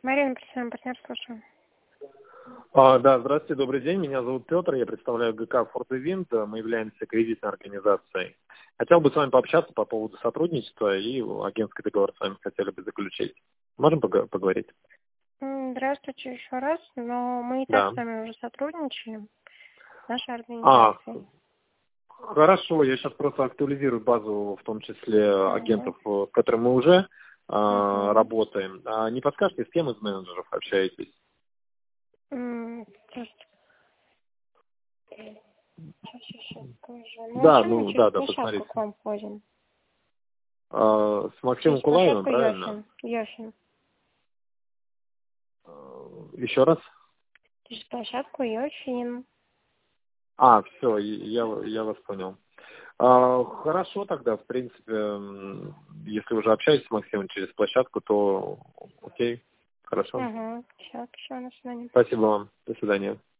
Марина, представляем партнер, слушаю. Да, здравствуйте, добрый день. Меня зовут Петр, я представляю ГК «Фордевинд». Мы являемся кредитной организацией. Хотел бы с вами пообщаться по поводу сотрудничества и агентский договор с вами хотели бы заключить. Можем поговорить? Здравствуйте еще раз, но мы и так Да. с вами уже сотрудничаем с нашей организацией. Хорошо, я сейчас просто актуализирую базу, в том числе агентов, с которыми мы уже работаем. Не подскажете, с кем из менеджеров общаетесь? Сейчас скажу. Да, Мы через площадку посмотрите. к вам ходим. С Максимом Через Кулаевым, площадку правильно? Йохин. Еще раз? Через площадку Йохин. Все, я вас понял. Хорошо тогда, в принципе, если уже общаетесь с Максимом через площадку, то окей, хорошо. Все, до свидания. Спасибо вам, до свидания.